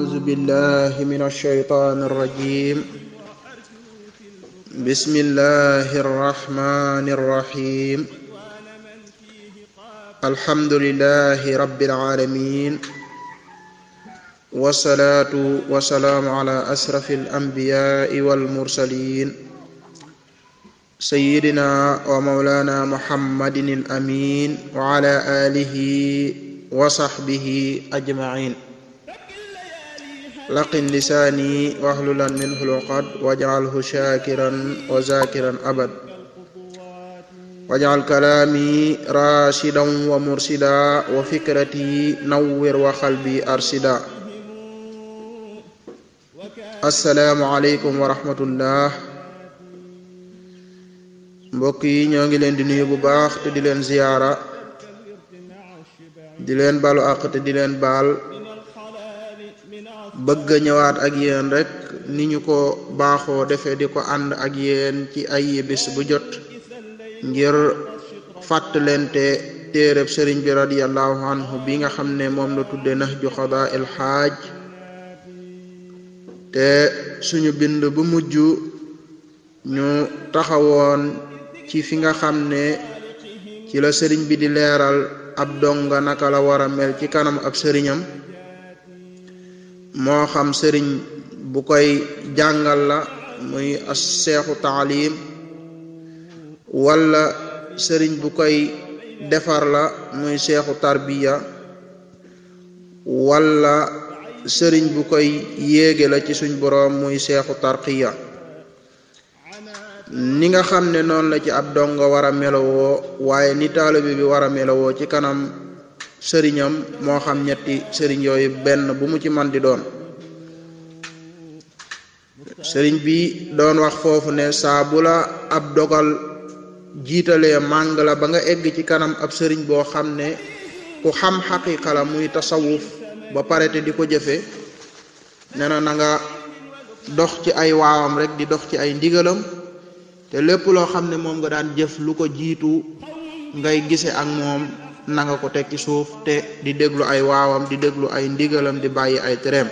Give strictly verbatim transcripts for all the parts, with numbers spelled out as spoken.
أعوذ بالله من الشيطان الرجيم. بسم الله الرحمن الرحيم. الحمد لله رب العالمين، والصلاة والسلام على أشرف الأنبياء والمرسلين سيدنا ومولانا محمد الأمين وعلى آله وصحبه أجمعين. لقن لساني واحللا منه العقد واجعله شاكرا وذاكرا أبد، واجعل كلامي راشدا ومرشدا وفكرتي نور وقلبي أرشدا. السلام عليكم ورحمة الله. mbokk yi ñoo ngi leen di nuyu bu baax te di leen ziyaara, di leen balu àq te di leen baal, bëgg a ñëwaat ak yéen rek ni ñu ko baaxoo defee di ko ànd ak yéen ci ay bis bu jot ngir fàttalente téereb sëriñ bi radiyallahu anhu bi nga xam ne moom la tudde Nahju Qadaa'il Haaj, te suñu bind bu mujj ñu taxawoon ci fi nga xam ne ci la sëriñ bi di leeral ab donga naka la war a mel ci kanam ab sëriñam, moo xam sëriñ bu koy jàngal la muy as seexu taalim, wala sëriñ bu koy defar la muy seexu tarbiya, wala sëriñ bu koy yéege la ci suñ boroom muy seexu tarqiya. ni nga xam ne noonu la ci ab donga war a melowoo, waaye ni taalibe bi war a melowoo ci kanam sëriñam, moo xam ñetti sëriñ yooyu benn bu mu ci man di doon. sëriñ bi doon wax foofu ne saa bu la ab dogal jiitalee màng la ba nga egg ci kanam ab sëriñ boo xam ne ku xam xaqiqa la muy tasawuf ba pare te di ko jëfe, nee na na nga dox ci ay waawam rek di dox ci ay ndigalam, te lépp loo xam ne moom nga daan jëf lu ko jiitu ngay gise ak moom na nga ko teg ci suuf te di déglu ay waawam, di déglu ay ndigalam, di bàyyi ay tereem.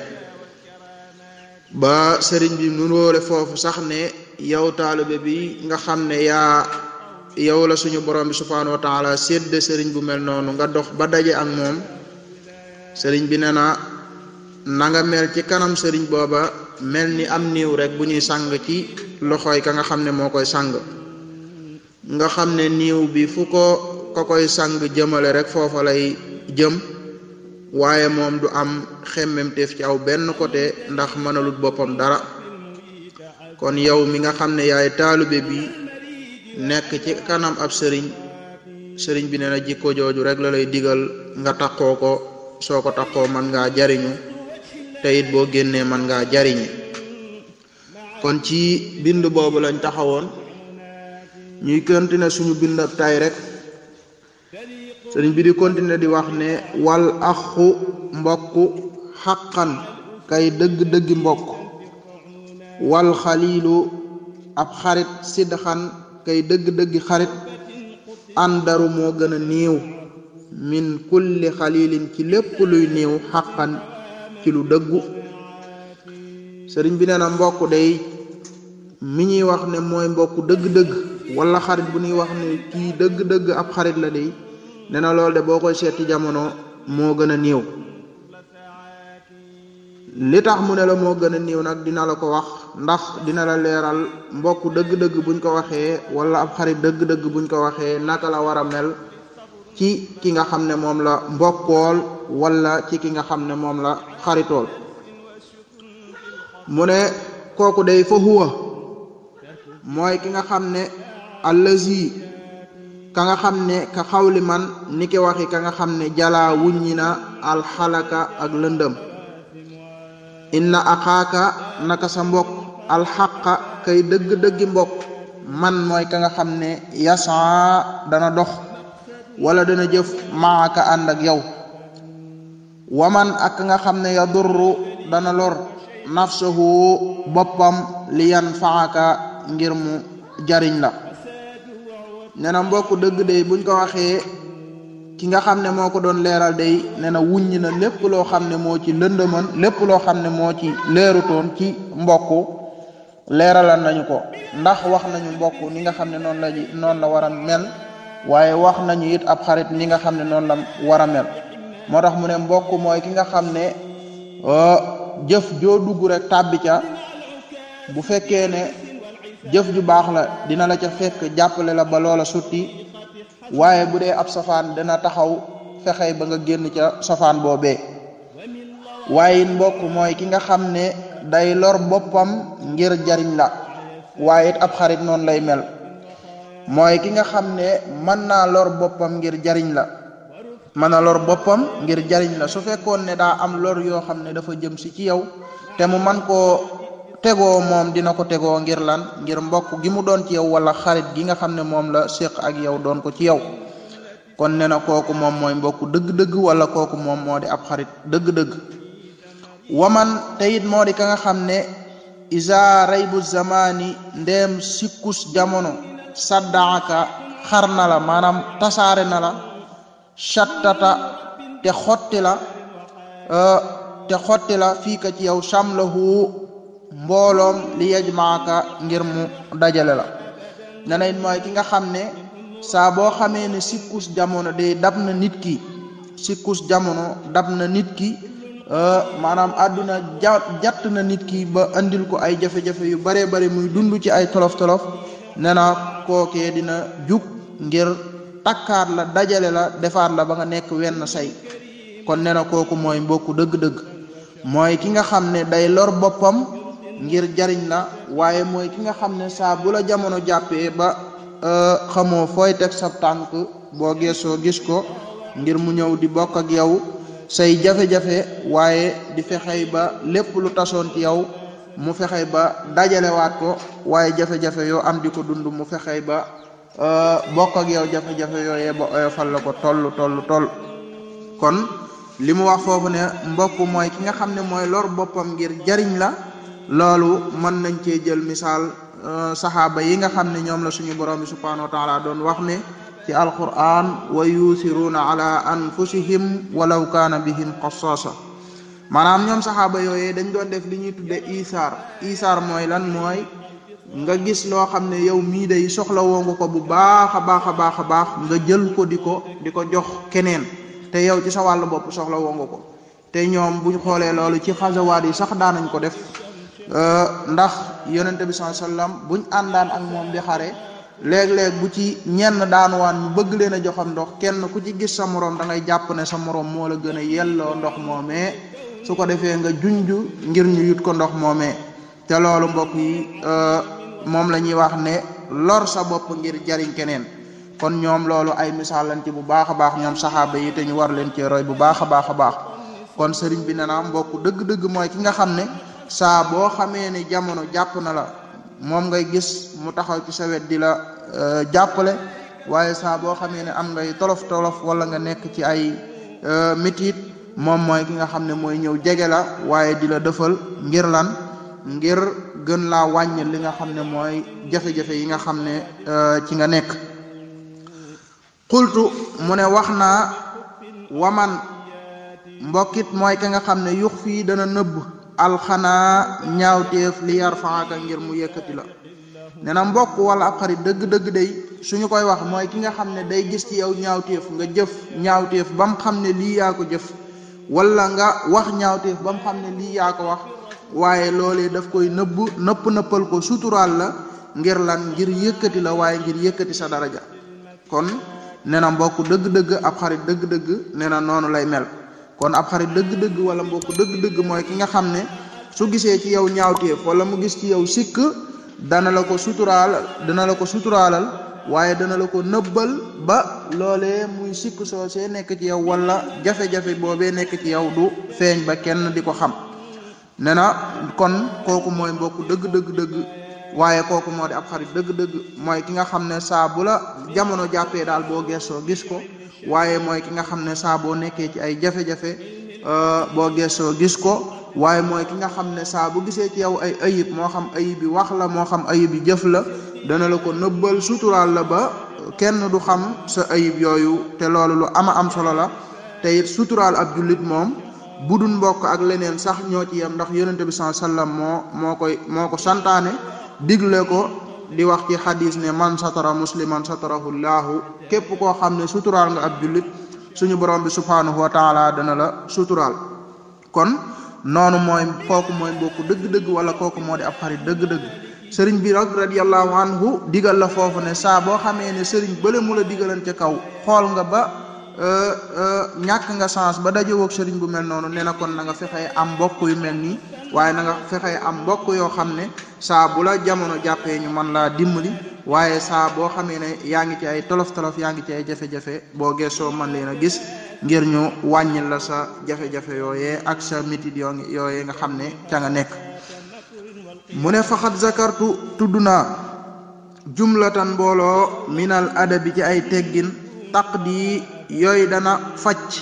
ba sëriñ bi nuróole foofu sax ne yow taalibe bi nga xam ne yaa yow la suñu borom bi subhaanahu wa taala sédd sëriñ bu mel noonu, nga dox ba daje ak moom. sëriñ bi nee na na nga mel ci kanam sëriñ booba mel ni am niiw rek bu ñuy sang ci loxoy ka nga xam ne moo koy sang, nga xam ne niiw bi fu ko ka koy sang jëmale rek foofa lay jëm, waaye moom du am xemmemteef ci aw benn côté ndax mënalut boppam dara. kon yow mi nga xam ne yaay taalibe bi nekk ci kanam ab sëriñ, sëriñ bi nee na jikko jooju rek la lay digal nga takkoo ko. soo ko takkoo man ngaa jariñu, te it boo génnee man ngaa jariñe. kon ci bind boobu lañ taxawoon, ñuy continuer suñu bind ak tay rek. sëriñ bi di continuer di wax ne wal axu mbokk xaqan kay dëgg-dëggi mbokk, wal xaliilu ab xarit sidxan kay dëgg-dëggi xarit, àndaru moo gën a néew min kulli xalilin ci lépp luy néew xaqan ci lu dëggu. sëriñ bi nee na mbokk day mi ñuy wax ne mooy mbokk dëgg-dëgg, wala xarit bu ñuy wax ne kii dëgg-dëgg ab xarit la day, nee na loolu de boo koy seeti jamono moo gën a néew. li tax mu ne la moo gën a néew nag dina la ko wax, ndax dina la leeral mbokk dëgg-dëgg buñ ko waxee, wala ab xarit dëgg-dëgg buñ ko waxee naka la war a mel ci ki nga xam ne moom la mbokkool, wala ci ki nga xam ne moom la xaritool. mu ne kooku day fa huwa mooy ki nga xam ne allazi ka nga xam ne ka xawli man ni ki waxi ka nga xam ne jalaa wuññi na alxalaka ak lëndëm. inna axaaka naka sa mbokk alxaqa kay dëgg-dëggi mbokk, man mooy ka nga xam ne yasaa dana dox wala dana jëf maaka ànd ak yow. waman ak nga xam ne yadurru dana lor nafsahu boppam li yanfaaka ngir mu jariñ la. nee na mbokk dëgg day buñ ko waxee ki nga xam ne moo ko doon leeral day nee na wuññi na lépp loo xam ne moo ci lëndëman lépp loo xam ne moo ci leerutoon ci mbokk leeralal nañu ko ndax wax nañu mbokk ni nga xam ne noonu la noonu la war a mel waaye wax nañu it ab xarit ni nga xam ne noonu la war a mel moo tax mu ne mbokk mooy ki nga xam ne jëf joo dugg rek tàbbi ca bu fekkee ne jëf ju baax la dina la ca fekk jàppale la ba loola sutti waaye bu dee ab safaan dina taxaw fexey ba nga génn ca safaan boobee waaye mbokk mooy ki nga xam ne day lor boppam ngir jariñ la waaye it ab xarit noonu lay mel mooy ki nga xam ne mën naa lor boppam ngir jariñ la mën a lor boppam ngir jariñ la su fekkoon ne daa am lor yoo xam ne dafa jëm si ci yow te mu man koo tegoo moom dina ko tegoo ngir lan ngir mbokk gi mu doon ci yow wala xarit gi nga xam ne moom la séq ak yow doon ko ci yow kon ne na kooku moom mooy mbokk dëgg-dëgg wala kooku moom moo di ab xarit dëgg-dëgg waman te it moo di ka nga xam ne isa raybu zamani ndeem sikkus jamono saddaaka xar na la maanaam tasaare na la shattata te xotti la te xotti la fii ka ci yow shamlahu mbooloom li yajmaaka ngir mu dajale la ne na it mooy ki nga xam ne saa boo xamee ne sikkus jamono day dab na nit ki sikkus jamono dab na nit ki maanaam àdduna ja jatt na nit ki ba andil ko ay jafe-jafe yu bare bare muy dund ci ay tolof-tolof ne na kookee dina jug ngir takkaat la dajale la defaat la ba nga nekk wenn say kon ne na kooku mooy mbokku dëgg-dëgg mooy ki nga xam ne day lor boppam ngir jariñ la waaye mooy ki nga xam ne saa bu la jamono jàppee ba xamoo fooy teg sa tànk boo geesoo gis ko ngir mu ñëw di bokk ak yow say jafe-jafe waaye di fexey ba lépp lu tasoon ci yow mu fexey ba dajalewaat ko waaye jafe-jafe yoo am di ko dund mu fexey ba bokk ak yow jafe-jafe yooyee ba oyofal la ko toll toll toll kon li mu wax foofu ne mbokk mooy ki nga xam ne mooy lor boppam ngir jariñ la loolu mën nañ cee jël misaal saxaaba yi nga xam ne ñoom la suñu borom bi subhanahu wa taala doon wax ne ci alquran wa yusiruuna ala anfusihim walaw kaana bihim xasaasa maanaam ñoom saxaaba yooyee dañ doon def li ñuy tudde isaar isaar mooy lan mooy nga gis loo xam ne yow mii day soxla woo nga ko bu baax a baax a baax a baax nga jël ko di ko di ko jox keneen te yow ci sa wàllu bopp soxla woo nga ko te ñoom buñ xoolee loolu ci xasawaat yi sax daanañ ko def ndax yonente bi sallallahu alayhi wasallam buñ àndaan ak moom di xare léeg-léeg bu ci ñenn daanuwaan ñu bëgg leen a joxam ndox kenn ku ci gis sa moroom da ngay jàpp ne sa moroom moo la gën a yelloo ndox moomee su ko defee nga junj ngir ñu yut ko ndox moomee te loolu mbokk yi moom la ñuy wax ne lor sa bopp ngir jariñ keneen kon ñoom loolu ay misaal lañ ci bu baax a baax ñoom saxaaba yi te ñu war leen ci roy bu baax a baax a baax kon sëriñ bi nee na mbokk dëgg-dëgg mooy ki nga xam ne saa boo xamee ne jamono jàpp na la moom ngay gis mu taxaw ci sa wet di la jàppale waaye saa boo xamee ne am ngay tolof tolof wala nga nekk ci ay métit moom mooy ki nga xam ne mooy ñëw jege la waaye di la defal ngir lan ngir gën laa wàññi li nga xam ne mooy jafe-jafe yi nga xam ne ci nga nekk xultu mu ne wax naa waman mbokkit mooy ki nga xam ne yux fii dana nëbb alxanaa ñaawteef li yar faaka ngir mu yëkkati la nee na mbokk wala ab xarit dëgg-dëgg day suñu koy wax mooy ki nga xam ne day gis ci yow ñaawteef nga jëf ñaawteef ba mu xam ne lii yaa ko jëf wala nga wax ñaawteef ba mu xam ne lii yaa ko wax waaye loolee daf koy nëbb nëpp nëppal ko suturaal la ngir lan ngir yëkkati la waaye ngir yëkkati sa daraja kon nee na mbokk dëgg-dëgg ab xarit dëgg-dëgg nee na noonu lay mel kon ab xarit dëgg-dëgg wala mbokk dëgg-dëgg mooy ki nga xam ne su gisee ci yow ñaawteef wala mu gis ci yow sikk dana la ko suturaal dana la ko suturaalal waaye dana la ko nëbbal ba loolee muy sikk soosee nekk ci yow wala jafe-jafe boobee nekk ci yow du feeñ ba kenn di ko xam nee na kon kooku mooy mbokk dëgg-dëgg-dëgg waaye kooku moo di ab xarit dëgg-dëgg mooy ki nga xam ne saa bu la jamono jàppee daal boo gessoo gis ko waaye mooy ki nga xam ne saa boo nekkee ci ay jafe-jafe boo gessoo gis ko waaye mooy ki nga xam ne saa bu gisee ci yow ay ayib moo xam ayib bi wax la moo xam ayib bi jëf la dana la ko nëbbal suturaal la ba kenn du xam sa ayib yooyu te loolu lu ama am solo la te it suturaal ab jullit moom budul mbokk ak leneen sax ñoo ci yem ndax yonente bi sallallahu alayhi wasallam moo moo koy moo ko santaane digle ko di wax ci xadis ne man satara musliman satarahu llaahu képp koo xam ne suturaal nga ab jullit suñu borom bi subhanahu wa taala dana la suturaal kon noonu mooy kooku mooy mbokku dëgg-dëgg wala kooku moo di ab xarit dëgg-dëgg sëriñ bi rek radiyallahu anhu digal la foofu ne saa boo xamee ne sëriñ bële mu la digalan ca kaw xool nga ba ñàkk nga chance ba dajewoog sëriñ bu mel noonu nee na kon na nga fexee am mbokk yu mel nii waaye na nga fexee am mbokk yoo xam ne saa bu la jamono jàppee ñu mën laa dimbali waaye saa boo xamee ne yaa ngi ci ay tolof-tolof yaa ngi ci ay jafe-jafe boo geesoo man leen a gis ngir ñu wàññil la sa jafe-jafe yooyee ak sa métit yoo yooyee nga xam ne ca nga nekk mu ne faxat zakartu tudd naa jumlatan mbooloo minal adabi ci ay teggin taqdi yooyu dana facc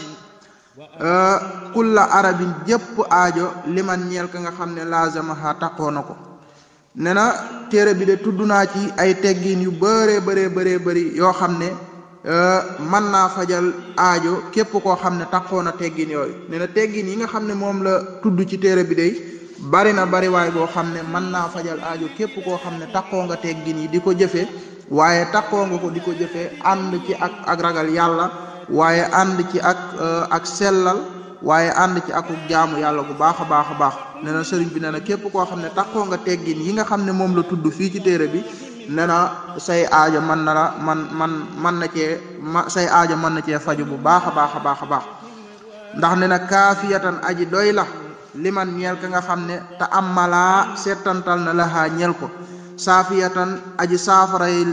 kulla arabin jëpp aajo liman ñeel ka nga xam ne lazamaha taqoo na ko ne na téere bi de tudd naa ci ay teggin yu bëree bëree bëree bëri yoo xam ne mën naa fajal aajo képp koo xam ne taqoo na teggin yooyu ne na teggin yi nga xam ne moom la tudd ci téere bi de bari na bari waay boo xam ne mën naa fajal aajo képp koo xam ne taqoo nga teggin yi di ko jëfe waaye taqoo nga ko di ko jëfe ànd ci ak ak ragal yàlla waaye ànd ci ak ak sellal waaye ànd ci ak jaamu yàlla bu baax a baax a baax nee na sëriñ bi nee na képp koo xam ne taqoo nga teggin yi nga xam ne moom la tudd fii ci téere bi nee na say aajo mën na la man man mën na cee ma say aajo mën na cee faju bu baax a baax a baax a baax ndax nee na kaafiyatan aji doy la liman ñeel ka nga xam ne te ammalaa seetantal na laxaa ñeel ko saafiyatan aji saafara yi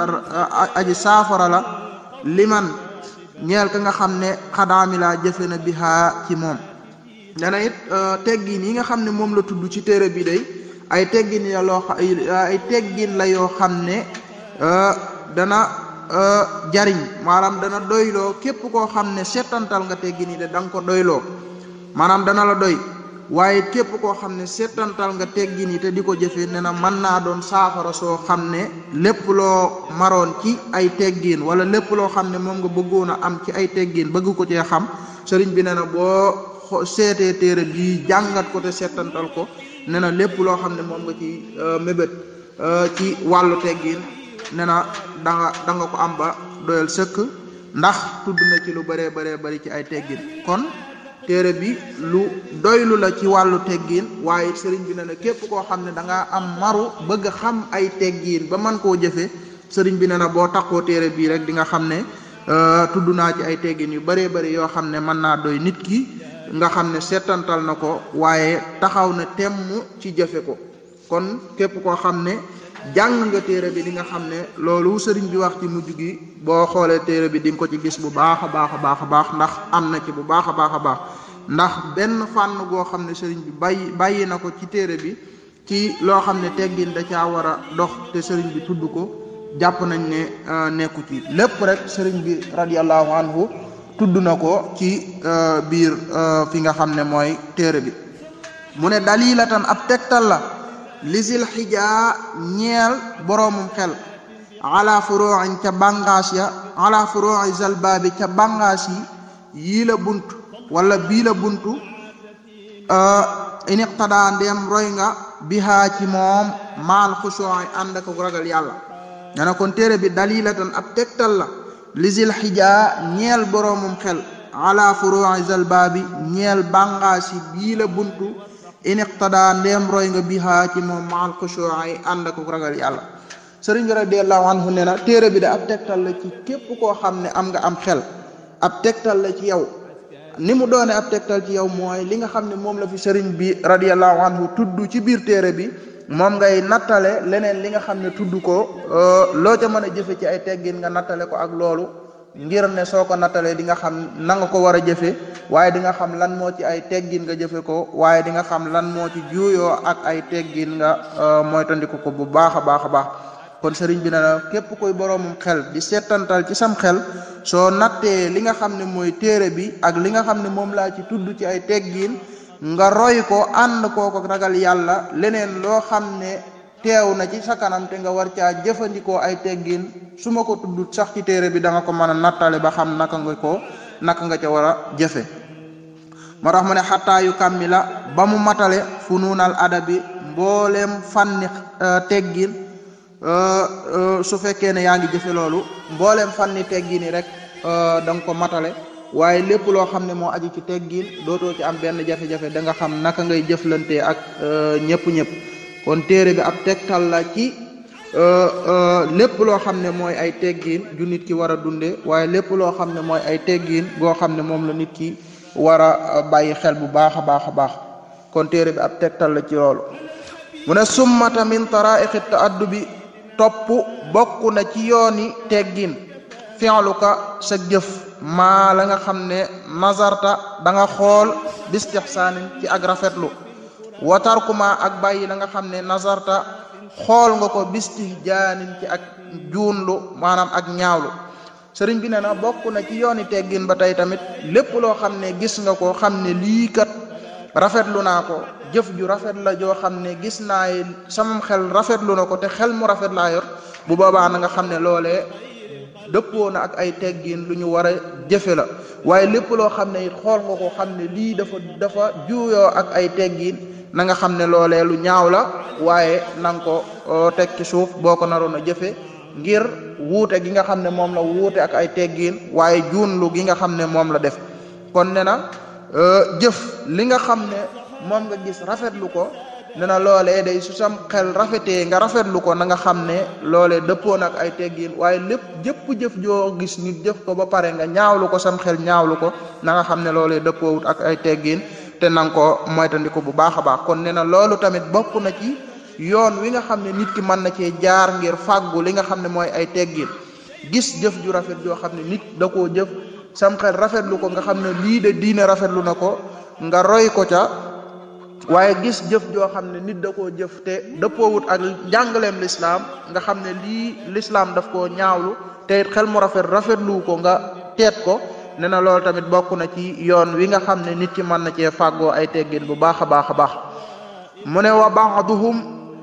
aji saafara la liman ñeel ka nga xam ne xadaami laa jëfe na bihaa ci moom dana it teggin yi nga xam ne moom la tudd ci téere bi day ay teggin la loo ay teggin la yoo xam ne dana jariñ maanaam dana doyloo képp koo xam ne seetantal nga teggin yi de da nga ko doyloo maanaam dana la doy waaye képp koo xam ne seetantal nga teggin yi te di ko jëfe ne na mën naa doon saafara soo xam ne lépp loo maroon ci ay teggin wala lépp loo xam ne moom nga bëggoon a am ci ay teggin bëgg ko cee xam sëriñ bi ne na boo seetee téere bi jàngat ko te seetantal ko ne na lépp loo xam ne moom nga ci mébét ci wàllu teggin ne na da nga da nga ko am ba doyal sëkk ndax tudd na ci lu bëree bëree bëri ci ay teggin kon téere bi lu doylu la ci wàllu teggin waaye sëriñ bi ne na képp koo xam ne da ngaa am maru bëgg xam ay teggin ba man koo jëfe sëriñ bi ne na boo takkoo téere bii rek di nga xam ne tudd naa ci ay teggin yu bëree bëri yoo xam ne mën naa doy nit ki nga xam ne seetantal na ko waaye taxaw na temm ci jëfe ko kon képp koo xam ne jàng nga téere bi di nga xam ne loolu sëriñ bi wax ci mujj gi boo xoolee téere bi di nga ko ci gis bu baax a baax a baax a baax ndax am na ci bu baax a baax a baax ndax benn fànn goo xam ne sëriñ bi bàyyi bàyyi na ko ci téere bi ci loo xam ne teggin da caa war a dox te sëriñ bi tudd ko jàpp nañ ne nekku ci lépp rek sëriñ bi radiyallahu anhu tudd na ko ci biir fi nga xam ne mooy téere bi mu ne dalilatan ab tegtal la lisil xijaa ñeel boroomum xel ala furu'in ca bàngaas ya ala furu'i zalbaabi ca bàngaas yi yii la bunt wala bii la buntu iniqtadaa ndeem roy nga bihaa ci moom maal xushu'i ànd ak ragal yàlla nee na kon téere bi dalilatan ab tegtal la lisil xijaa ñeel boroomum xel ala furu'i zalbaabi ñeel bàngaas yi bii la buntu iniqtada ndeem roy nga bihaa ci moom maal xushu'i ànd ak ragal yàlla sëriñ bi radiyallahu anhu ne na téere bi da ab tegtal la ci képp koo xam ne am nga am xel ab tegtal la ci yow ni mu doone ab tegtal ci yow mooy li nga xam ne moom la fi sëriñ bi radiyallahu anhu tudd ci biir téere bi moom ngay nattale leneen li nga xam ne tudd ko loo ca mën a jëfe ci ay teggin nga nattale ko ak loolu ngir ne soo ko nattalee di nga xam na nga ko war a jëfe waaye di nga xam lan moo ci ay teggin nga jëfe ko waaye di nga xam lan moo ci juuyoo ak ay teggin nga moytandiku ko bu baax a baax a baax kon sëriñ bi ne na képp koy boroomum xel di seetantal ci sam xel soo nattee li nga xam ne mooy téere bi ak li nga xam ne moom laa ci tudd ci ay teggin nga roy ko ànd koo ko ragal yàlla leneen loo xam ne teew na ci sa kanam te nga war caa jëfandikoo ay teggin su ma ko tuddut sax ci téere bi da nga ko mën a nattale ba xam naka nga ko naka nga ca war a jëfe moo tax mu ne xattaa yu kammila ba mu matale funuunal adabi mbooleem fànni teggin su fekkee ne yaa ngi jëfe loolu mbooleem fànni teggin yi rek da nga ko matale waaye lépp loo xam ne moo aju ci teggin dootoo ci am benn jafe-jafe da nga xam naka ngay jëflante ak ñëpp ñëpp kon téere bi ab tegtal la ci lépp loo xam ne mooy ay teggin ju nit ki war a dunde waaye lépp loo xam ne mooy ay teggin goo xam ne moom la nit ki war a bàyyi xel bu baax a baax a baax kon téere bi ab tegtal la ci loolu mu ne summata min taraiqi ta'addubi topp bokk na ci yooni teggin fi'luka sa jëf maa la nga xam ne nazarta da nga xool bistihsaanin ci ak rafetlu wa tarkuma ak bàyyi la nga xam ne nazarta xool nga ko bistihjaanin ci ak juunlu maanaam ak ñaawlu sëriñ bi ne na bokk na ci yooni teggin ba tey tamit lépp loo xam ne gis nga ko xam ne lii kat rafetlu naa ko jëf ju rafet la joo xam ne gis naa sama xel rafetlu na ko te xel mu rafet laa yor bu boobaa na nga xam ne loolee dëppoo na ak ay teggin lu ñu war a jëfe la waaye lépp loo xam ne it xool nga ko xam ne lii dafa dafa juuyoo ak ay teggin na nga xam ne loolee lu ñaaw la waaye na nga ko teg ci suuf boo ko naroon a jëfe ngir wuute gi nga xam ne moom la wuute ak ay teggin waaye juunlu gi nga xam ne moom la def kon ne na jëf li nga xam ne moom nga gis rafetlu ko ne na loolee day su sam xel rafetee nga rafetlu ko na nga xam ne loolee dëppoo na ak ay teggin waaye lépp jëpp jëf joo gis nit jëf ko ba pare nga ñaawlu ko sam xel ñaawlu ko na nga xam ne loolee dëppoowut ak ay teggin te na nga ko moytandiku bu baax a baax kon ne na loolu tamit bokk na ci yoon wi nga xam ne nit ki mën na cee jaar ngir fàggu li nga xam ne mooy ay teggin gis jëf ju rafet joo xam ne nit da koo jëf sam xel rafetlu ko nga xam ne lii de diine rafetlu na ko nga roy ko ca waaye gis jëf joo xam ne nit da koo jëf te dëppoowut ak njàngaleem lislaam nga xam ne lii lislaam daf koo ñaawlu te it xel mu rafet rafetlu ko nga teet ko ne na loolu tamit bokk na ci yoon wi nga xam ne nit ki mën na cee fàggoo ay teggin bu baax a baax a baax mu ne wa ba'duhum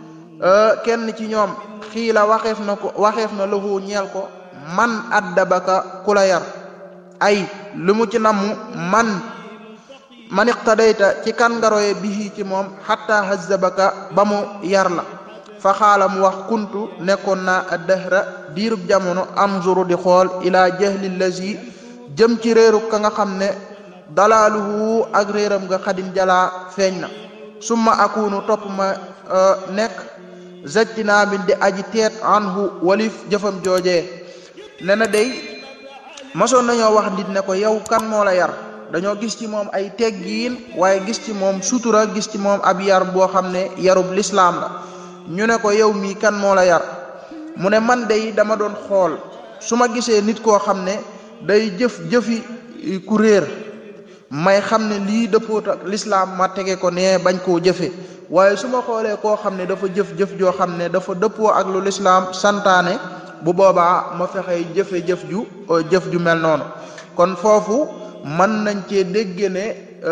kenn ci ñoom xii la waxeef na ko waxeef na lahu ñeel ko man addabaka ku la yar ay lu mu ci namm man man iqtadayta ci kan nga roye bihi ci moom xatta hazzabaka ba mu yar la fa xaala mu wax kuntu nekkoon naa addahra diirub jamono anzuru di xool ila jahli lazi jëm ci réeru ka nga xam ne dalaaluhu ak réeram nga xadim jalaa feeñ na summa akunu topp ma nekk zajtinaa bin di aji teet anhu walif jëfam joojee ne na day masoon nañoo wax nit ne ko yow kan moo la yar dañoo gis ci moom ay teggiin waaye gis ci moom sutura gis ci moom ab yar boo xam ne yarub lislaam la ñu ne ko yow mii kan moo la yar mu ne man day dama doon xool su ma gisee nit koo xam ne day jëf jëfi ku réer may xam ne lii dëppoot ak lislaam ma tege ko ne bañ koo jëfe waaye su ma xoolee koo xam ne dafa jëf-jëf joo xam ne dafa dëppoo ak lu lislaam santaane bu boobaa ma fexey jëfe jëf ju jëf ju mel noonu kon foofu mën nañ cee dégg ne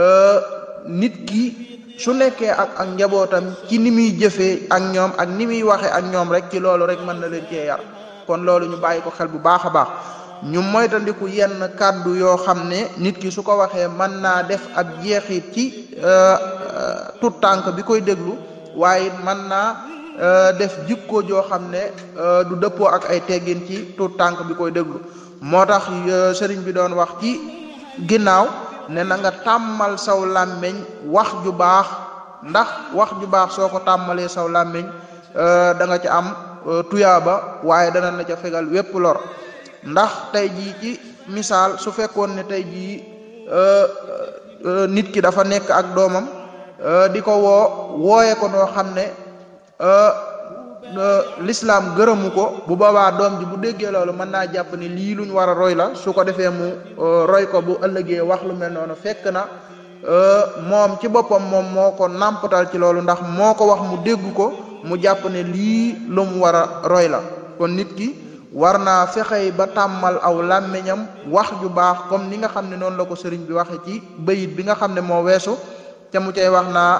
nit ki su nekkee ak ak njabootam ci ni muy jëfee ak ñoom ak ni muy waxe ak ñoom rek ci loolu rek mën na leen cee yar kon loolu ñu bàyyi ko xel bu baax a baax ñu moytandiku yenn kàddu yoo xam ne nit ki su ko waxee mën naa def ab jeexit ci tout tànk bi koy déglu waaye mën naa def jikko joo xam ne du dëppoo ak ay teggin ci tout tànk bi koy déglu moo tax sëriñ bi doon wax ci ginnaaw ne na nga tàmmal saw làmmiñ wax ju baax ndax wax ju baax soo ko tàmmalee saw làmmiñ da nga ci am tuyaaba waaye dana la ca fegal wépp lor ndax tey jii ci misaal su fekkoon ne tey jii nit ki dafa nekk ak doomam di ko woo wooye ko noo xam ne l'islam gërëmu ko bu boobaa doom ji bu déggee loolu mën naa jàpp ne lii luñ war a roy la su ko defee mu roy ko bu ëllëgee wax lu mel noonu fekk na moom ci boppam moom moo ko nàmpatal ci loolu ndax moo ko wax mu dégg ko mu jàpp ne lii lu mu war a roy la kon nit ki war naa fexey ba tàmmal aw làmmiñam wax ju baax comme ni nga xam ne noonu la ko sëriñ bi waxe ci bayit bi nga xam ne moo weesu te mu cay wax naa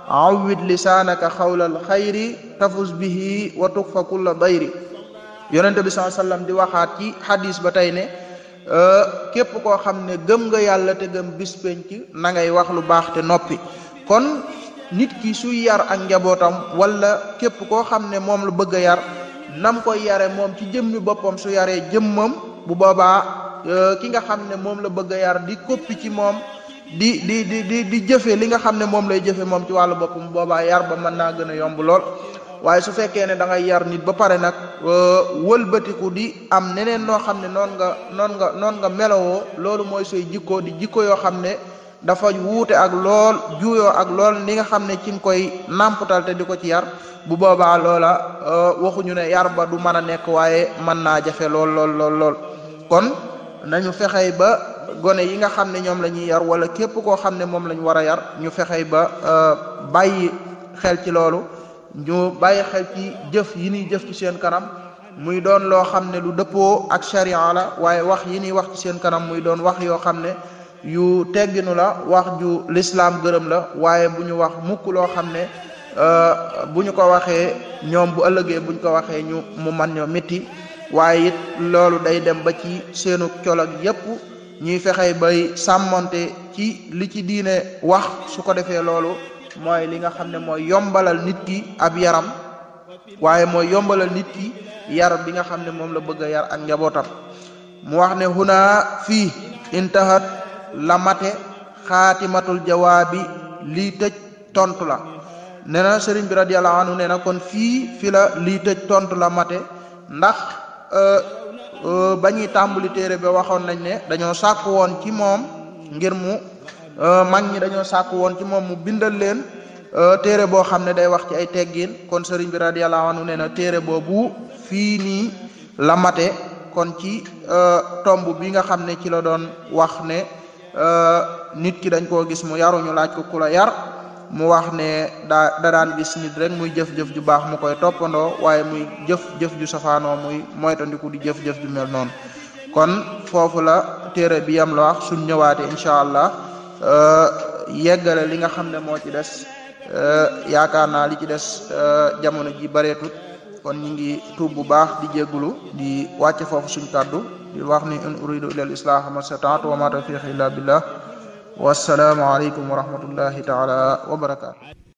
awwid lisaanaka xawlal xayri tafus bihi wa tukfa kulla dayri. yonente bi sallallahu alayhi wasallam di waxaat ci hadis ba tey ne képp koo xam ne gëm nga yàlla te gëm bis penc na ngay wax lu baax te noppi. kon nit ki suy yar ak njabootam wala képp koo xam ne moom la bëgg a yar nam koy yare moom ci jëmmi boppam su yaree jëmmam bu boobaa ki nga xam ne moom la bëgg a yar di koppi ci moom di di di di di jëfe li nga xam ne moom lay jëfe moom ci wàllu boppam boobaa yar ba mën naa gën a yomb lool. waaye su fekkee ne da ngay yar nit ba pare nag wëlbatiku di am neneen noo xam ne noon nga noon nga noon nga melowoo loolu mooy say jikko di jikko yoo xam ne dafa wuute ak lool juuyoo ak lool ni nga xam ne ci nga koy nàmpatal te di ko ci yar bu boobaa loola waxuñu ne yar ba du mën a nekk waaye mën naa jafe lool lool lool lool. kon nañu fexey ba gone yi nga xam ne ñoom la ñuy yar wala képp koo xam ne moom la ñu war a yar ñu fexey ba bàyyi xel ci loolu. ñu bàyyi xel ci jëf yi ñuy jëf ci seen kanam muy doon loo xam ne lu dëppoo ak sharia la waaye wax yi ñuy wax ci seen kanam muy doon wax yoo xam ne yu tegginu la wax ju lislaam gërëm la waaye bu ñu wax mukk loo xam ne bu ñu ko waxee ñoom bu ëllëgee buñ ko waxee ñu mu man ñoo métti waaye it loolu day dem ba ci seenu col ak yépp ñuy fexey bay sàmmonte ci li ci diine wax su ko defee loolu mooy li nga xam ne mooy yombalal nit ki ab yaram waaye mooy yombalal nit ki yar bi nga xam ne moom la bëgg a yar ak njabootam. mu wax ne huna fii intahat la mate xaatimatul jawaabi lii tëj tontu la nee na sëriñ bi radiyallahu anhu nee na kon fii fi la lii tëj tontu la mate ndax ba ñuy tàmbali téere ba waxoon nañ ne dañoo sàkku woon ci moom ngir mu mag ñi dañoo sàkku woon ci moom mu bindal leen téere boo xam ne day wax ci ay teggin kon sëriñ bi radiyallahu anhu nee na téere boobu fii nii la mate kon ci tomb bi nga xam ne ci la doon wax ne nit ki dañ koo gis mu yaruñu laaj ko ku la yar mu wax ne daa da daan gis nit rek muy jëf-jëf ju baax mu koy toppandoo waaye muy jëf-jëf ju safaanoo muy moytandiku di jëf-jëf ju mel noonu kon foofu la téere bi yam la wax suñ ñëwaate incha allah yeggale li nga xam ne moo ci des yaakaar naa li ci des jamono ji bareetut kon ñi ngi tuub bu baax di jéggulu di wàcce foofu suñ kàddu di wax ni in uridu ila al islah ma stata'tu wa ma tawfiqi illa billah wassalaamu aleykum wa rahmatullahi taala wa barakatuh